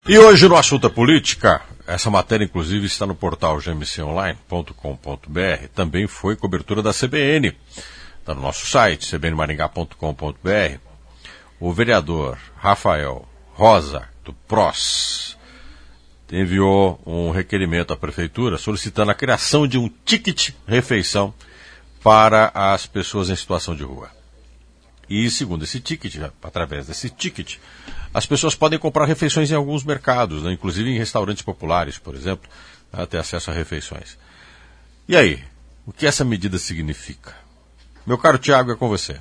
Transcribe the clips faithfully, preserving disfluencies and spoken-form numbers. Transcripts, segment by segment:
E hoje no Assunto é Política, essa matéria inclusive está no portal g m c online ponto com ponto b r, também foi cobertura da C B N, está no nosso site, c b n maringá ponto com ponto b r. O vereador Rafael Rosa, do P R O S, enviou um requerimento à Prefeitura solicitando a criação de um ticket refeição para as pessoas em situação de rua. E segundo esse ticket, através desse ticket, as pessoas podem comprar refeições em alguns mercados, né? Inclusive em restaurantes populares, por exemplo, né? Ter acesso a refeições. E aí, o que essa medida significa? Meu caro Tiago, é com você.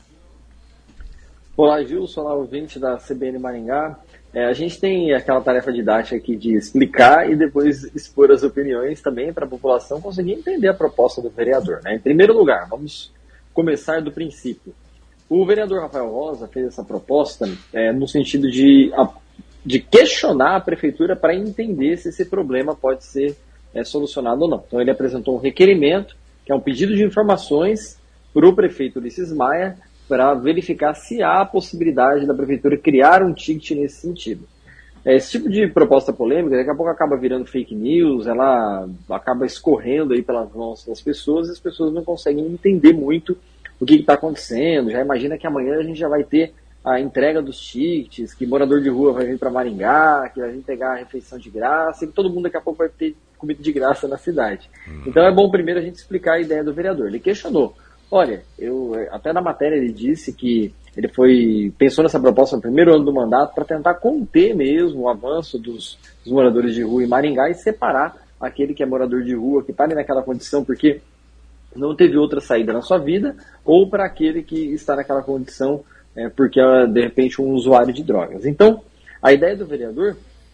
Olá, Gilson, olá, ouvinte da C B N Maringá. É, a gente tem aquela tarefa didática aqui de explicar e depois expor as opiniões também para a população conseguir entender a proposta do vereador, né? Em primeiro lugar, vamos começar do princípio. O vereador Rafael Rosa fez essa proposta é, no sentido de, a, de questionar a prefeitura para entender se esse problema pode ser é, solucionado ou não. Então ele apresentou um requerimento, que é um pedido de informações para o prefeito Ulisses Maia, para verificar se há a possibilidade da prefeitura criar um ticket nesse sentido. É, esse tipo de proposta polêmica, daqui a pouco acaba virando fake news, ela acaba escorrendo aí pelas mãos das pessoas, e as pessoas não conseguem entender muito o que está acontecendo. Já imagina que amanhã a gente já vai ter a entrega dos tickets, que morador de rua vai vir para Maringá, que vai vir pegar a refeição de graça, e que todo mundo daqui a pouco vai ter comida de graça na cidade. Uhum. Então é bom primeiro a gente explicar a ideia do vereador. Ele questionou. Olha, eu, até na matéria ele disse que ele foi, pensou nessa proposta no primeiro ano do mandato para tentar conter mesmo o avanço dos, dos moradores de rua em Maringá e separar aquele que é morador de rua, que está ali naquela condição porque não teve outra saída na sua vida, ou para aquele que está naquela condição é, porque é, de repente, um usuário de drogas. Então, a ideia do vereador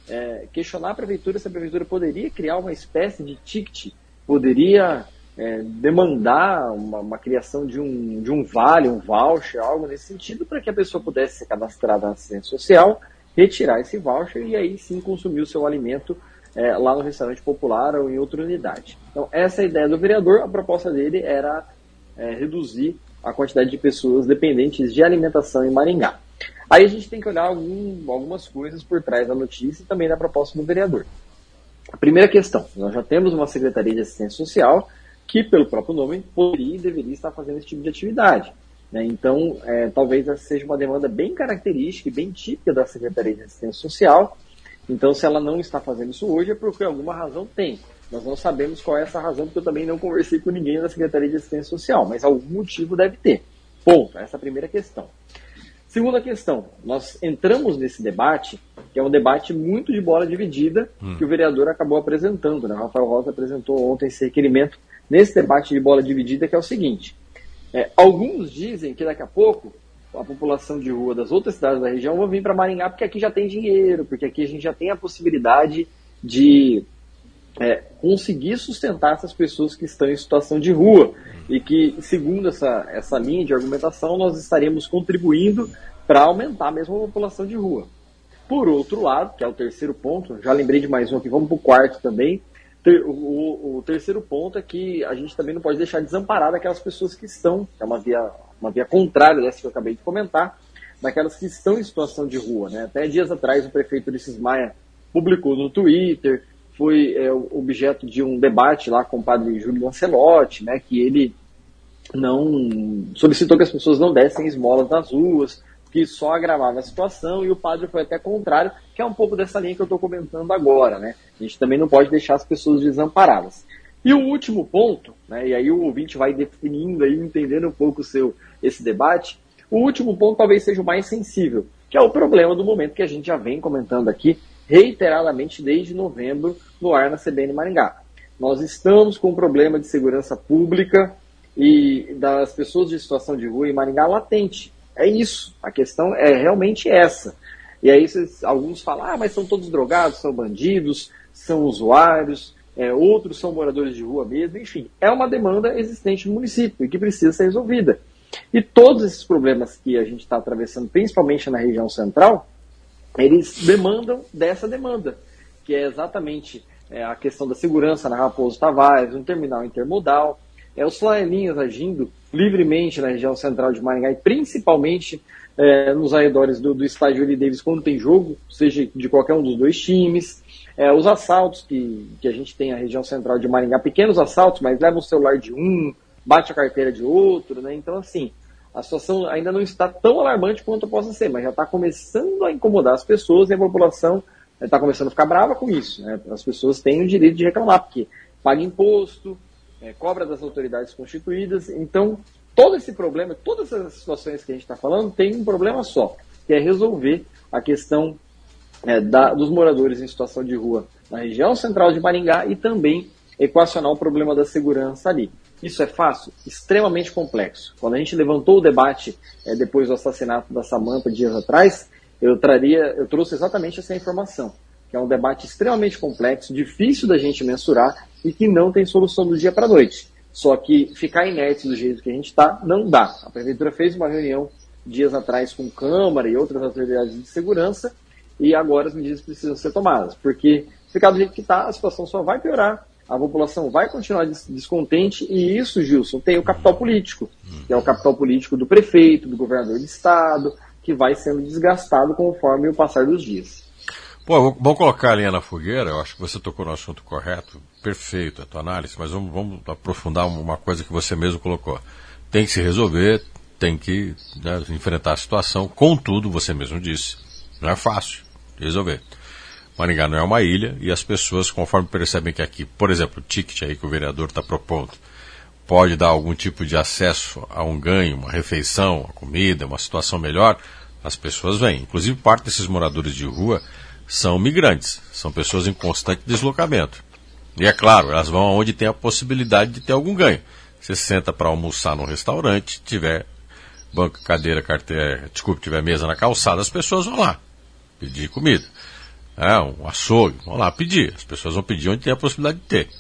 é questionar a prefeitura se a prefeitura poderia criar uma espécie de ticket, poderia é, demandar uma, uma criação de um, de um vale, um voucher, algo nesse sentido, para que a pessoa pudesse ser cadastrada na assistência social, retirar esse voucher e aí sim consumir o seu alimento É, lá no restaurante popular ou em outra unidade. Então, essa é a ideia do vereador. A proposta dele era é, reduzir a quantidade de pessoas dependentes de alimentação em Maringá. Aí a gente tem que olhar algum, algumas coisas por trás da notícia e também da proposta do vereador. A primeira questão, nós já temos uma Secretaria de Assistência Social que, pelo próprio nome, poderia e deveria estar fazendo esse tipo de atividade, né? Então, é, talvez essa seja uma demanda bem característica e bem típica da Secretaria de Assistência Social. Então, se ela não está fazendo isso hoje, é porque alguma razão tem. Nós não sabemos qual é essa razão, porque eu também não conversei com ninguém da Secretaria de Assistência Social, mas algum motivo deve ter. Ponto. Essa é a primeira questão. Segunda questão, nós entramos nesse debate, que é um debate muito de bola dividida, hum. que o vereador acabou apresentando, né? O Rafael Rosa apresentou ontem esse requerimento nesse debate de bola dividida, que é o seguinte. É, alguns dizem que daqui a pouco a população de rua das outras cidades da região vão vir para Maringá porque aqui já tem dinheiro, porque aqui a gente já tem a possibilidade de é, conseguir sustentar essas pessoas que estão em situação de rua e que, segundo essa, essa linha de argumentação, nós estaremos contribuindo para aumentar mesmo a população de rua. Por outro lado, que é o terceiro ponto, já lembrei de mais um aqui, vamos para o quarto também. Ter, o, o terceiro ponto é que a gente também não pode deixar desamparado aquelas pessoas que estão, que é uma via, uma via contrária dessa que eu acabei de comentar, daquelas que estão em situação de rua, né? Até dias atrás o prefeito Ulisses Maia publicou no Twitter, foi é, objeto de um debate lá com o padre Júlio Lancelotti, né? Que ele não solicitou que as pessoas não dessem esmolas nas ruas, que só agravava a situação, e o padre foi até contrário, que é um pouco dessa linha que eu estou comentando agora, né? A gente também não pode deixar as pessoas desamparadas. E o último ponto, né, e aí o ouvinte vai definindo aí, entendendo um pouco o seu, esse debate, o último ponto talvez seja o mais sensível, que é o problema do momento que a gente já vem comentando aqui reiteradamente desde novembro no ar na C B N Maringá. Nós estamos com um problema de segurança pública e das pessoas de situação de rua em Maringá latente. É isso, a questão é realmente essa. E aí vocês, alguns falam, ah, mas são todos drogados, são bandidos, são usuários, é, outros são moradores de rua mesmo, enfim. É uma demanda existente no município e que precisa ser resolvida. E todos esses problemas que a gente está atravessando, principalmente na região central, eles demandam dessa demanda, que é exatamente é, a questão da segurança na Raposo Tavares, um terminal intermodal, é, os flanelinhas agindo livremente na região central de Maringá e principalmente é, nos arredores do, do estádio Willie Davis quando tem jogo, seja de qualquer um dos dois times. É, os assaltos que, que a gente tem na região central de Maringá, pequenos assaltos, mas leva o celular de um, bate a carteira de outro, né? Então, assim, a situação ainda não está tão alarmante quanto possa ser, mas já está começando a incomodar as pessoas e a população está começando a ficar brava com isso, né? As pessoas têm o direito de reclamar, porque paga imposto, é, cobra das autoridades constituídas. Então, todo esse problema, todas essas situações que a gente está falando, tem um problema só, que é resolver a questão é, da, dos moradores em situação de rua na região central de Maringá e também equacionar o problema da segurança ali. Isso é fácil? Extremamente complexo. Quando a gente levantou o debate é, depois do assassinato da Samantha dias atrás, eu, traria, eu trouxe exatamente essa informação, que é um debate extremamente complexo, difícil da gente mensurar e que não tem solução do dia para a noite. Só que ficar inerte do jeito que a gente está, não dá. A Prefeitura fez uma reunião dias atrás com Câmara e outras autoridades de segurança e agora as medidas precisam ser tomadas, porque ficar do jeito que está, a situação só vai piorar, a população vai continuar descontente e isso, Gilson, tem o capital político, que é o capital político do prefeito, do governador de estado, que vai sendo desgastado conforme o passar dos dias. Pô, vamos colocar a linha na fogueira, eu acho que você tocou no assunto correto, perfeito a tua análise, mas vamos, vamos aprofundar uma coisa que você mesmo colocou. Tem que se resolver, tem que, né, enfrentar a situação, contudo, você mesmo disse, não é fácil de resolver. Maringá não é uma ilha e as pessoas, conforme percebem que aqui, por exemplo, o ticket aí que o vereador está propondo, pode dar algum tipo de acesso a um ganho, uma refeição, uma comida, uma situação melhor, as pessoas vêm. Inclusive, parte desses moradores de rua são migrantes, são pessoas em constante deslocamento. E é claro, elas vão aonde tem a possibilidade de ter algum ganho. Você senta para almoçar num restaurante, tiver banco, cadeira, carteira, desculpe, tiver mesa na calçada, as pessoas vão lá pedir comida. É, um açougue, vão lá pedir. As pessoas vão pedir onde tem a possibilidade de ter.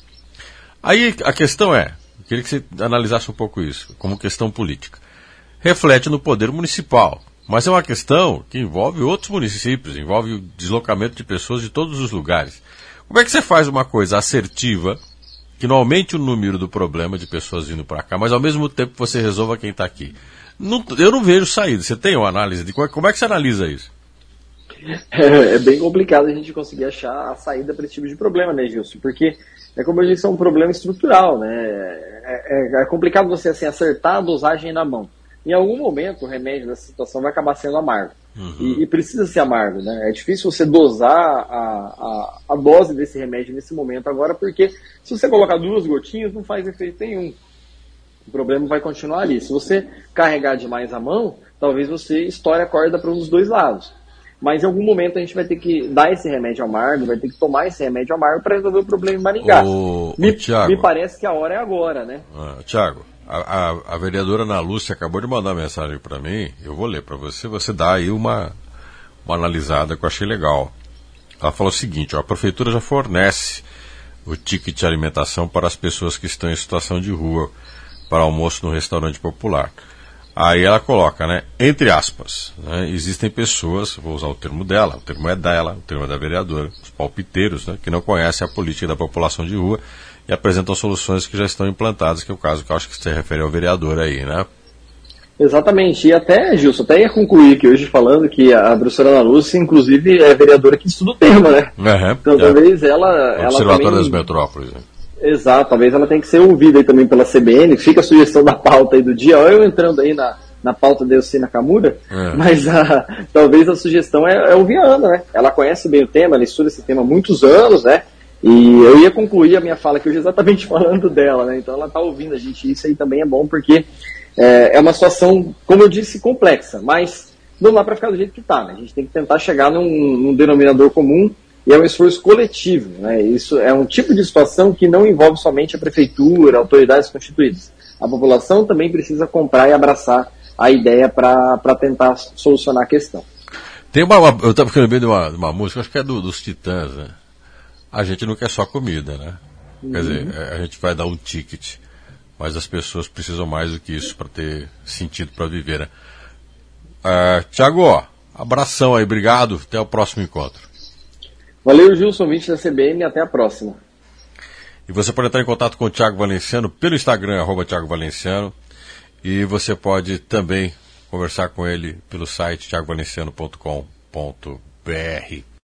Aí a questão é, eu queria que você analisasse um pouco isso, como questão política. Reflete no poder municipal, mas é uma questão que envolve outros municípios, envolve o deslocamento de pessoas de todos os lugares. Como é que você faz uma coisa assertiva, que não aumente o número do problema de pessoas vindo para cá, mas ao mesmo tempo você resolva quem está aqui? Não, eu não vejo saída. Você tem uma análise de como é que você analisa isso? É, é bem complicado a gente conseguir achar a saída para esse tipo de problema, né, Gilson? Porque, é como eu disse, é um problema estrutural, né? É, é, é complicado você assim, acertar a dosagem na mão. Em algum momento, o remédio dessa situação vai acabar sendo amargo. Uhum. E, e precisa ser amargo, né? É difícil você dosar a, a, a dose desse remédio nesse momento agora, porque se você colocar duas gotinhas, não faz efeito nenhum. O problema vai continuar ali. Se você carregar demais a mão, talvez você estoure a corda para um dos dois lados. Mas em algum momento a gente vai ter que dar esse remédio amargo, vai ter que tomar esse remédio amargo para resolver o problema em Maringá. O, me, o Thiago, me parece que a hora é agora, né? Ah, Thiago, a, a, a vereadora Ana Lúcia acabou de mandar mensagem para mim, eu vou ler para você, você dá aí uma, uma analisada que eu achei legal. Ela falou o seguinte, ó, a prefeitura já fornece o ticket de alimentação para as pessoas que estão em situação de rua para almoço no restaurante popular. Aí ela coloca, né, entre aspas, né, existem pessoas, vou usar o termo dela, o termo é dela, o termo é da vereadora, os palpiteiros, né, que não conhecem a política da população de rua e apresentam soluções que já estão implantadas, que é o caso que eu acho que você refere ao vereador aí, né? Exatamente, e até, Gilson, até ia concluir aqui hoje falando que a professora Ana Lúcia, inclusive, é vereadora que estuda o tema, né? Uhum, então, é. talvez ela... O Observatório ela também... das Metrópoles, né? Exato, talvez ela tenha que ser ouvida aí também pela C B N. Fica a sugestão da pauta aí do dia, olha eu entrando aí na, na pauta da Elci Nakamura, é. mas a, talvez a sugestão é, é ouvir a Ana, né? Ela conhece bem o tema, ela estuda esse tema há muitos anos, né? E eu ia concluir a minha fala aqui hoje exatamente falando dela, né? Então ela está ouvindo a gente, isso aí também é bom, porque é, é uma situação, como eu disse, complexa, mas não dá para ficar do jeito que está, né? A gente tem que tentar chegar num, num denominador comum. E é um esforço coletivo, né? Isso é um tipo de situação que não envolve somente a prefeitura, autoridades constituídas. A população também precisa comprar e abraçar a ideia para tentar solucionar a questão. Tem uma, uma eu estava lembrando de uma, uma música, acho que é do, dos Titãs, né? A gente não quer só comida, né? Uhum. Quer dizer, a gente vai dar um ticket, mas as pessoas precisam mais do que isso para ter sentido para viver, né? Uh, Thiago, abração aí, obrigado, até o próximo encontro. Valeu, Gilson, vinte da C B N, até a próxima. E você pode entrar em contato com o Thiago Valenciano pelo Instagram, arroba Thiago Valenciano. E você pode também conversar com ele pelo site thiago valenciano ponto com ponto br.